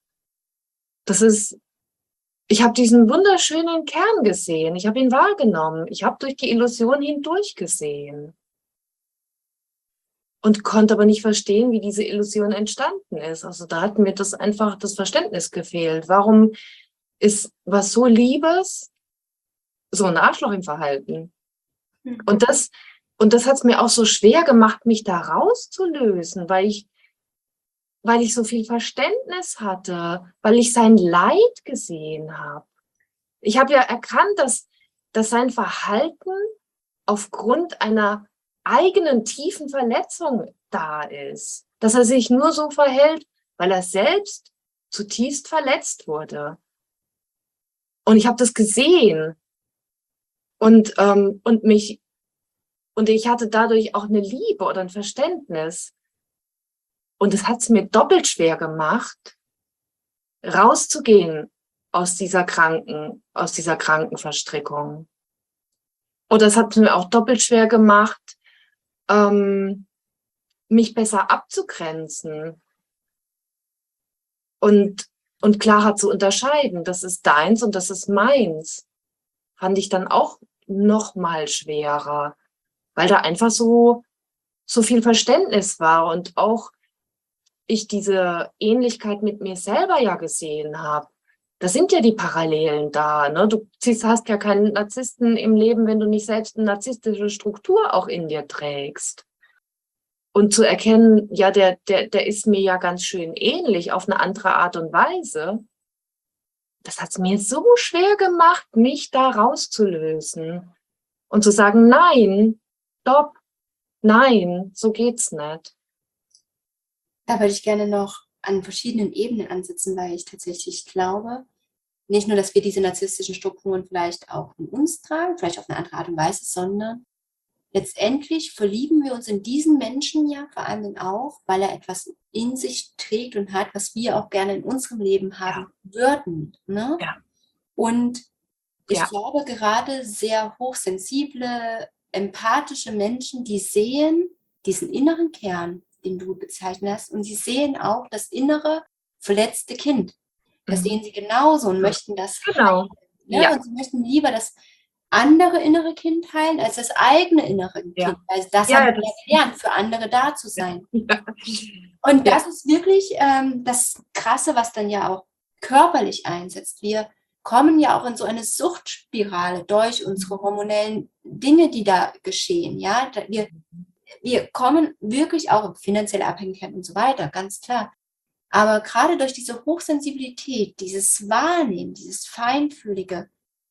Das ist, ich habe diesen wunderschönen Kern gesehen. Ich habe ihn wahrgenommen. Ich habe durch die Illusion hindurch gesehen. Und konnte aber nicht verstehen, wie diese Illusion entstanden ist. Also da hat mir das einfach das Verständnis gefehlt. Warum ist was so Liebes so ein Arschloch im Verhalten? Mhm. Und das, und das hat es mir auch so schwer gemacht, mich da rauszulösen, weil ich, weil ich so viel Verständnis hatte, weil ich sein Leid gesehen habe. Ich habe ja erkannt, dass, dass sein Verhalten aufgrund einer eigenen tiefen Verletzung da ist. Dass er sich nur so verhält, weil er selbst zutiefst verletzt wurde. Und ich habe das gesehen. Und, ähm, und mich, und ich hatte dadurch auch eine Liebe oder ein Verständnis. Und es hat es mir doppelt schwer gemacht, rauszugehen aus dieser kranken, aus dieser Krankenverstrickung. Und das hat es mir auch doppelt schwer gemacht, ähm, mich besser abzugrenzen und, und klarer zu unterscheiden. Das ist deins und das ist meins. Fand ich dann auch noch mal schwerer, weil da einfach so, so viel Verständnis war und auch ich diese Ähnlichkeit mit mir selber ja gesehen habe. Da sind ja die Parallelen da. Ne? Du hast ja keinen Narzissten im Leben, wenn du nicht selbst eine narzisstische Struktur auch in dir trägst. Und zu erkennen, ja, der, der, der ist mir ja ganz schön ähnlich auf eine andere Art und Weise. Das hat es mir so schwer gemacht, mich da rauszulösen und zu sagen, nein, stopp, nein, so geht's nicht. Da würde ich gerne noch an verschiedenen Ebenen ansetzen, weil ich tatsächlich glaube, nicht nur, dass wir diese narzisstischen Strukturen vielleicht auch in uns tragen, vielleicht auf eine andere Art und Weise, sondern letztendlich verlieben wir uns in diesen Menschen ja vor allem auch, weil er etwas in sich trägt und hat, was wir auch gerne in unserem Leben haben ja. würden. Ne? Ja. Und ich ja. glaube, gerade sehr hochsensible, empathische Menschen, die sehen diesen inneren Kern, den du bezeichnet hast, und sie sehen auch das innere, verletzte Kind. Das mhm. sehen sie genauso und möchten das genau. heilen. Ne? Ja. Und sie möchten lieber das andere innere Kind heilen, als das eigene innere Kind. Ja. Also das ja, haben wir das ja gelernt, für andere da zu sein. Ja. Und das ja. ist wirklich ähm, das Krasse, was dann ja auch körperlich einsetzt. Wir kommen ja auch in so eine Suchtspirale durch unsere hormonellen Dinge, die da geschehen. Ja, wir, wir kommen wirklich auch in finanzielle Abhängigkeit und so weiter, ganz klar. Aber gerade durch diese Hochsensibilität, dieses Wahrnehmen, dieses Feinfühlige,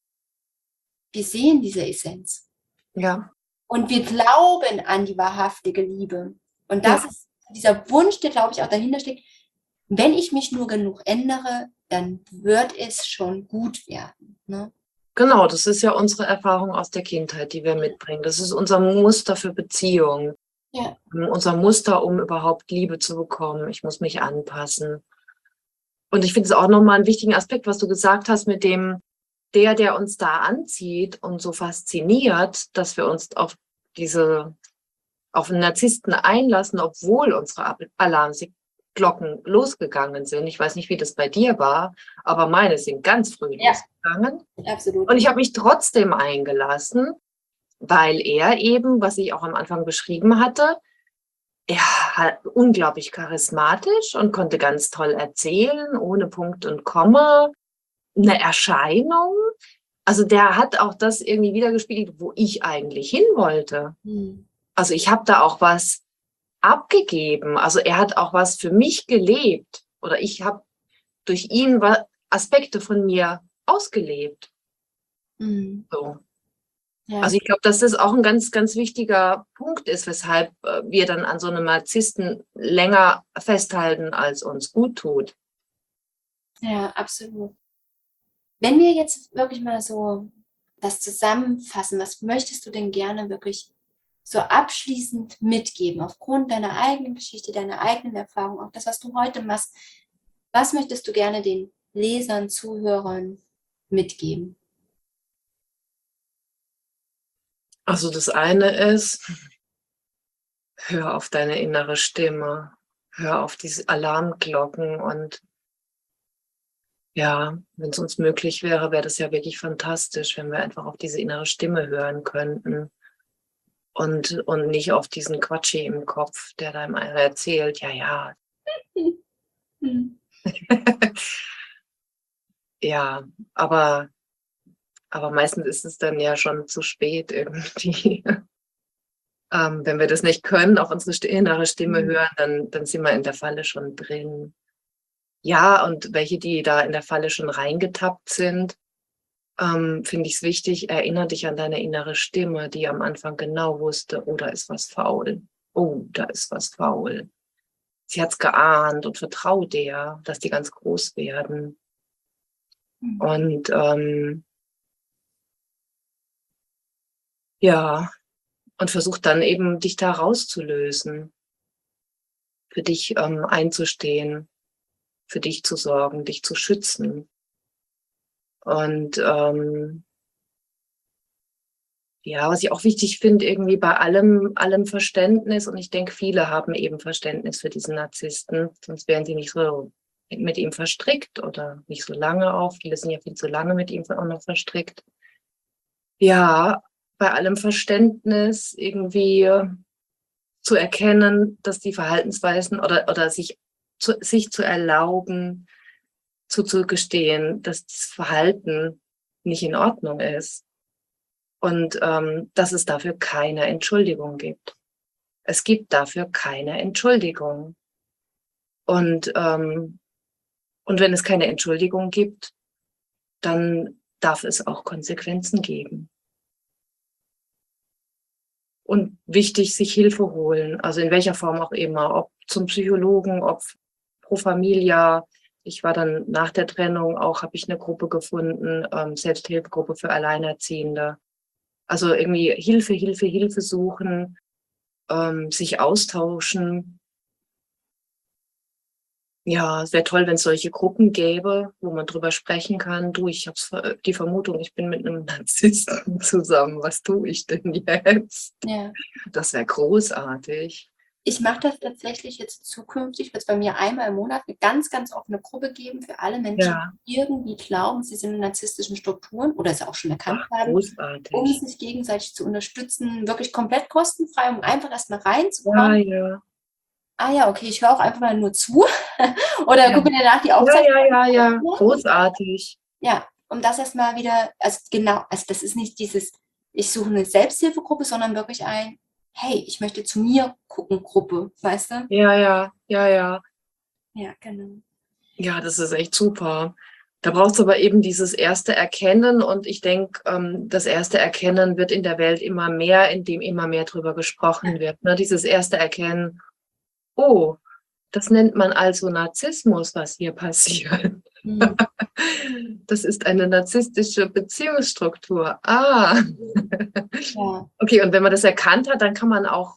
wir sehen diese Essenz. Ja. Und wir glauben an die wahrhaftige Liebe. Und das ja. ist dieser Wunsch, der, glaube ich, auch dahinter steckt. Wenn ich mich nur genug ändere, dann wird es schon gut werden. Ne? Genau, das ist ja unsere Erfahrung aus der Kindheit, die wir mitbringen. Das ist unser Muster für Beziehungen. Ja. Unser Muster, um überhaupt Liebe zu bekommen. Ich muss mich anpassen. Und ich finde es auch nochmal einen wichtigen Aspekt, was du gesagt hast mit dem, der, der uns da anzieht und so fasziniert, dass wir uns auf diese, auf einen Narzissten einlassen, obwohl unsere Alarmglocken losgegangen sind. Ich weiß nicht, wie das bei dir war, aber meine sind ganz früh ja. losgegangen. Absolut. Und ich habe mich trotzdem eingelassen, weil er eben, was ich auch am Anfang beschrieben hatte, er hat unglaublich charismatisch und konnte ganz toll erzählen, ohne Punkt und Komma. Eine Erscheinung. Also der hat auch das irgendwie wiedergespiegelt, wo ich eigentlich hin wollte. Hm. Also ich habe da auch was abgegeben. Also er hat auch was für mich gelebt. Oder ich habe durch ihn Aspekte von mir ausgelebt. Hm. So. Ja. Also ich glaube, dass das auch ein ganz, ganz wichtiger Punkt ist, weshalb wir dann an so einem Narzissten länger festhalten, als uns gut tut. Ja, absolut. Wenn wir jetzt wirklich mal so das zusammenfassen, was möchtest du denn gerne wirklich so abschließend mitgeben, aufgrund deiner eigenen Geschichte, deiner eigenen Erfahrung, auch das, was du heute machst, was möchtest du gerne den Lesern, Zuhörern mitgeben? Also das eine ist, hör auf deine innere Stimme, hör auf diese Alarmglocken und ja, wenn es uns möglich wäre, wäre das ja wirklich fantastisch, wenn wir einfach auf diese innere Stimme hören könnten und, und nicht auf diesen Quatschi im Kopf, der da einem erzählt, ja, ja. Ja, aber, aber meistens ist es dann ja schon zu spät irgendwie. ähm, wenn wir das nicht können, auf unsere innere Stimme hören, dann, dann sind wir in der Falle schon drin. Ja, und welche, die da in der Falle schon reingetappt sind, ähm, finde ich es wichtig, erinnere dich an deine innere Stimme, die am Anfang genau wusste, oh, da ist was faul. Oh, da ist was faul. Sie hat es geahnt und vertrau dir, dass die ganz groß werden. Mhm. Und ähm, ja, und versuch dann eben, dich da rauszulösen, für dich ähm, einzustehen. für dich zu sorgen, dich zu schützen. Und ähm, ja, was ich auch wichtig finde, irgendwie bei allem, allem Verständnis, und ich denke, viele haben eben Verständnis für diesen Narzissten, sonst wären sie nicht so mit ihm verstrickt oder nicht so lange auch. Viele sind ja viel zu lange mit ihm auch noch verstrickt. Ja, bei allem Verständnis irgendwie zu erkennen, dass die Verhaltensweisen oder, oder sich, zu, sich zu erlauben, zuzugestehen, dass das Verhalten nicht in Ordnung ist. Und ähm, dass es dafür keine Entschuldigung gibt. Es gibt dafür keine Entschuldigung. Und, ähm, und wenn es keine Entschuldigung gibt, dann darf es auch Konsequenzen geben. Und wichtig, sich Hilfe holen, also in welcher Form auch immer, ob zum Psychologen, ob pro Familia. Ich war dann nach der Trennung auch, habe ich eine Gruppe gefunden, ähm, Selbsthilfegruppe für Alleinerziehende. Also irgendwie Hilfe, Hilfe, Hilfe suchen, ähm, sich austauschen. Ja, es wäre toll, wenn es solche Gruppen gäbe, wo man drüber sprechen kann. Du, ich habe die Vermutung, ich bin mit einem Narzissten zusammen. Was tue ich denn jetzt? Ja. Das wäre großartig. Ich mache das tatsächlich jetzt zukünftig, wird es bei mir einmal im Monat eine ganz, ganz offene Gruppe geben für alle Menschen, Ja. die irgendwie glauben, sie sind in narzisstischen Strukturen oder es auch schon erkannt Ach, haben, großartig. um sich gegenseitig zu unterstützen, wirklich komplett kostenfrei, um einfach erstmal Ja, reinzukommen. ja. Ah ja, okay, ich höre auch einfach mal nur zu oder Ja. gucke mir danach die Ja, Aufzeichnung ja, ja, ja. an. Großartig. Ja, um das erstmal wieder, also genau, also das ist nicht dieses, ich suche eine Selbsthilfegruppe, sondern wirklich ein, hey, ich möchte zu mir gucken, Gruppe, weißt du? Ja, ja, ja, ja. Ja, genau. Ja, das ist echt super. Da brauchst du aber eben dieses erste Erkennen, und ich denke, ähm, das erste Erkennen wird in der Welt immer mehr, indem immer mehr drüber gesprochen wird. Ne? Dieses erste Erkennen, oh, das nennt man also Narzissmus, was hier passiert. Hm. Das ist eine narzisstische Beziehungsstruktur. Ah. Ja, Okay, und wenn man das erkannt hat, dann kann man auch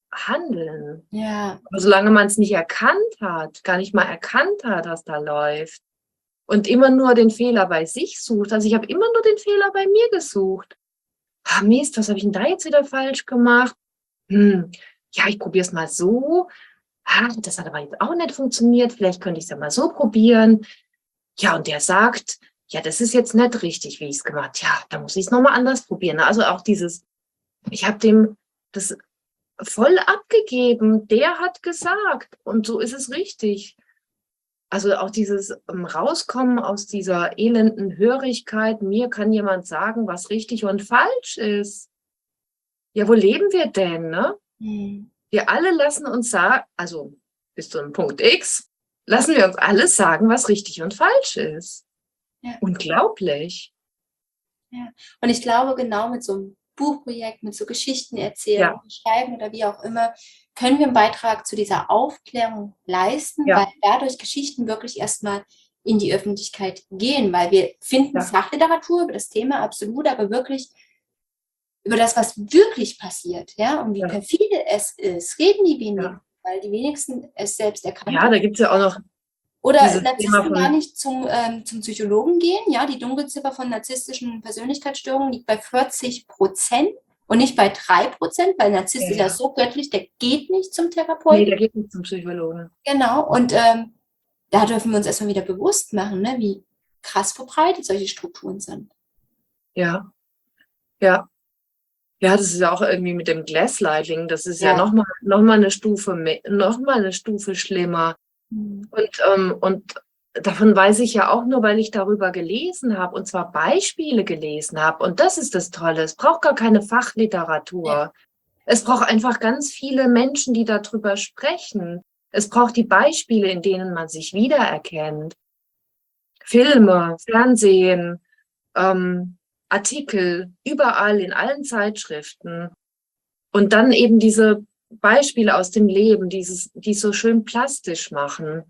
handeln. ja, Aber solange man es nicht erkannt hat, gar nicht mal erkannt hat, was da läuft, und immer nur den Fehler bei sich sucht, also ich habe immer nur den Fehler bei mir gesucht. Ah, Mist, was habe ich denn da jetzt wieder falsch gemacht? Hm, ja, ich probiere es mal so. Ah, das hat aber jetzt auch nicht funktioniert. Vielleicht könnte ich es ja mal so probieren. Ja, und der sagt, ja, das ist jetzt nicht richtig, wie ich es gemacht habe. Ja, da muss ich es nochmal anders probieren. Also auch dieses, ich habe dem das voll abgegeben. Der hat gesagt, und so ist es richtig. Also auch dieses ähm, Rauskommen aus dieser elenden Hörigkeit, mir kann jemand sagen, was richtig und falsch ist. Ja, wo leben wir denn, ne? hm. Wir alle lassen uns sagen, also bis zu einem Punkt X, lassen wir uns alles sagen, was richtig und falsch ist. Ja. Unglaublich. Ja. Und ich glaube, genau mit so einem Buchprojekt, mit so Geschichten erzählen, Ja. schreiben oder wie auch immer, können wir einen Beitrag zu dieser Aufklärung leisten, Ja. weil dadurch Geschichten wirklich erstmal in die Öffentlichkeit gehen, weil wir finden Ja. Fachliteratur über das Thema absolut, aber wirklich über das, was wirklich passiert, ja, und wie Ja. perfide es ist, reden die wenigsten, Ja. weil die wenigsten es selbst erkannt Ja, haben. da gibt es ja auch noch Oder dieses Thema Narzissten gar von, nicht zum, ähm, zum Psychologen gehen. Ja, die Dunkelziffer von narzisstischen Persönlichkeitsstörungen liegt bei vierzig Prozent und nicht bei drei Prozent, weil Narzisst ja, ist ja ja. so göttlich, der geht nicht zum Nee, Therapeuten. der geht nicht zum Psychologen. Genau, und ähm, da dürfen wir uns erstmal wieder bewusst machen, ne, wie krass verbreitet solche Strukturen sind. Ja, ja. Ja, das ist ja auch irgendwie mit dem Gaslighting, das ist ja, Ja. ja nochmal noch mal eine Stufe mehr, noch mal eine Stufe schlimmer. Hm. Und, ähm, und davon weiß ich ja auch nur, weil ich darüber gelesen habe, und zwar Beispiele gelesen habe. Und das ist das Tolle. Es braucht gar keine Fachliteratur. Ja. Es braucht einfach ganz viele Menschen, die darüber sprechen. Es braucht die Beispiele, in denen man sich wiedererkennt. Filme, Fernsehen, ähm, Artikel, überall in allen Zeitschriften. Und dann eben diese Beispiele aus dem Leben, dieses, die so schön plastisch machen.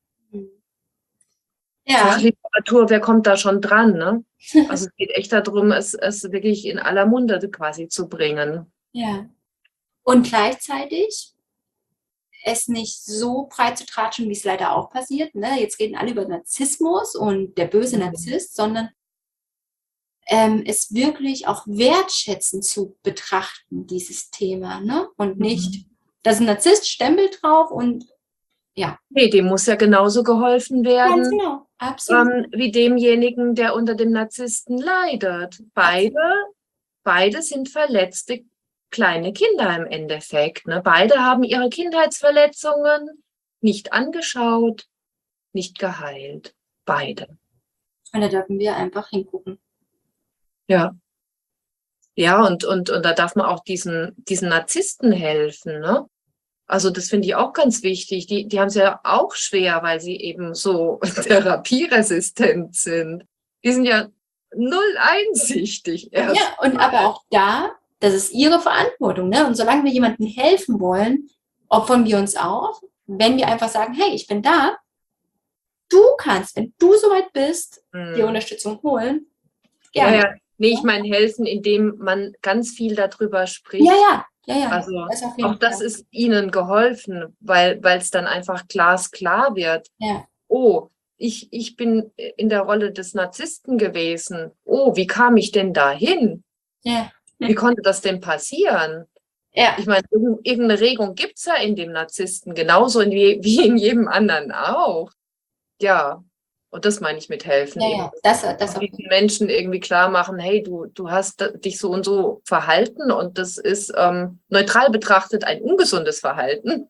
Ja. Fachliteratur, wer kommt da schon dran, ne? Also es geht echt darum, es, es wirklich in aller Munde quasi zu bringen. Ja. Und gleichzeitig es nicht so breit zu tratschen, wie es leider auch passiert. Ne? Jetzt reden alle über Narzissmus und der böse Mhm. Narzisst, sondern ähm, es wirklich auch wertschätzend zu betrachten, dieses Thema. Ne? Und nicht, da ist ein Narzisst, Stempel drauf und ja. Nee, dem muss ja genauso geholfen Ganz werden, genau, absolut. ähm, wie demjenigen, der unter dem Narzissten leidet. Beide, beide sind verletzte kleine Kinder im Endeffekt. Ne? Beide haben ihre Kindheitsverletzungen nicht angeschaut, nicht geheilt. Beide. Und da dürfen wir einfach hingucken. Ja. Ja, und, und, und da darf man auch diesen, diesen Narzissten helfen, ne? Also das finde ich auch ganz wichtig. Die, die haben es ja auch schwer, weil sie eben so therapieresistent sind. Die sind ja null einsichtig erst. Ja, und aber auch da, das ist ihre Verantwortung. Ne? Und solange wir jemandem helfen wollen, opfern wir uns auf, wenn wir einfach sagen, hey, ich bin da, du kannst, wenn du soweit bist, Hm. dir Unterstützung holen, Ja, gerne. ja. Nee, ich meine helfen, indem man ganz viel darüber spricht. Ja, ja, ja, ja. Also das auf jeden auch das Fall. ist ihnen geholfen, weil weil es dann einfach glasklar wird. Ja. Oh, ich, ich bin in der Rolle des Narzissten gewesen. Oh, wie kam ich denn dahin? Ja. Wie konnte das denn passieren? Ja. Ich meine, irgend- irgendeine Regung gibt es ja in dem Narzissten, genauso in wie, wie in jedem anderen auch. Ja, und das meine ich mit helfen. Ja, eben. ja. Das, das Auch diesen Menschen irgendwie klar machen, hey, du, du hast dich so und so verhalten und das ist ähm, neutral betrachtet ein ungesundes Verhalten.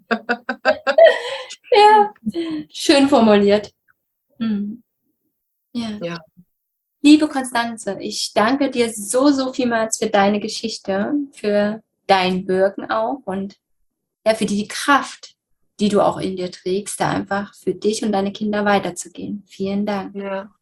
ja. Schön formuliert. Hm. Ja. Ja. Liebe Konstanze, ich danke dir so, so vielmals für deine Geschichte, für dein Wirken auch und ja, für die Kraft, die du auch in dir trägst, da einfach für dich und deine Kinder weiterzugehen. Vielen Dank. Ja.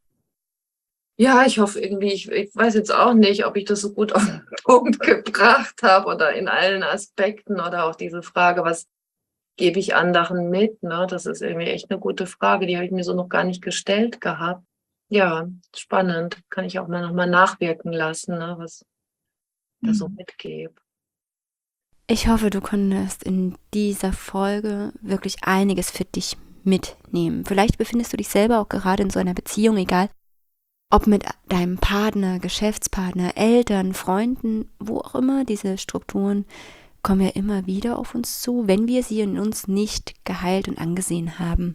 Ja, ich hoffe irgendwie, ich, ich weiß jetzt auch nicht, ob ich das so gut auf den Punkt gebracht habe oder in allen Aspekten oder auch diese Frage, was gebe ich anderen mit, ne? Das ist irgendwie echt eine gute Frage, die habe ich mir so noch gar nicht gestellt gehabt. Ja, spannend, kann ich auch mal nochmal nachwirken lassen, ne? Was ich da so mitgebe. Ich hoffe, du konntest in dieser Folge wirklich einiges für dich mitnehmen. Vielleicht befindest du dich selber auch gerade in so einer Beziehung, egal ob mit deinem Partner, Geschäftspartner, Eltern, Freunden, wo auch immer. Diese Strukturen kommen ja immer wieder auf uns zu, wenn wir sie in uns nicht geheilt und angesehen haben.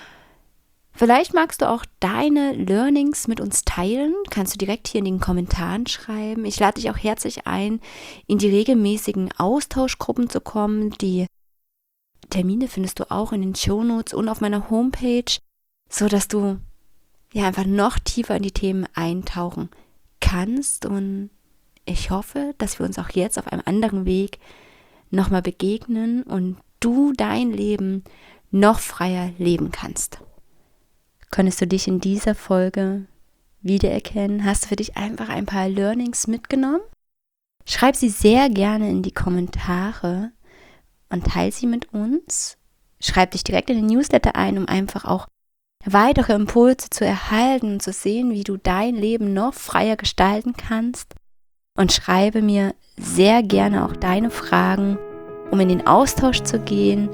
Vielleicht magst du auch deine Learnings mit uns teilen, kannst du direkt hier in den Kommentaren schreiben. Ich lade dich auch herzlich ein, in die regelmäßigen Austauschgruppen zu kommen. Die Termine findest du auch in den Shownotes und auf meiner Homepage, so dass du ja einfach noch tiefer in die Themen eintauchen kannst. Und ich hoffe, dass wir uns auch jetzt auf einem anderen Weg nochmal begegnen und du dein Leben noch freier leben kannst. Konntest du dich in dieser Folge wiedererkennen? Hast du für dich einfach ein paar Learnings mitgenommen? Schreib sie sehr gerne in die Kommentare und teile sie mit uns. Schreib dich direkt in den Newsletter ein, um einfach auch weitere Impulse zu erhalten und zu sehen, wie du dein Leben noch freier gestalten kannst. Und schreibe mir sehr gerne auch deine Fragen, um in den Austausch zu gehen,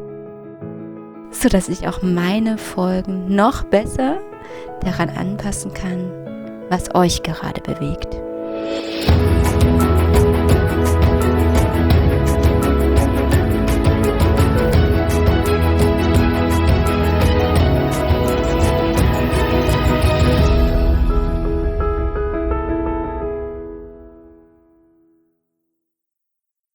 sodass ich auch meine Folgen noch besser daran anpassen kann, was euch gerade bewegt.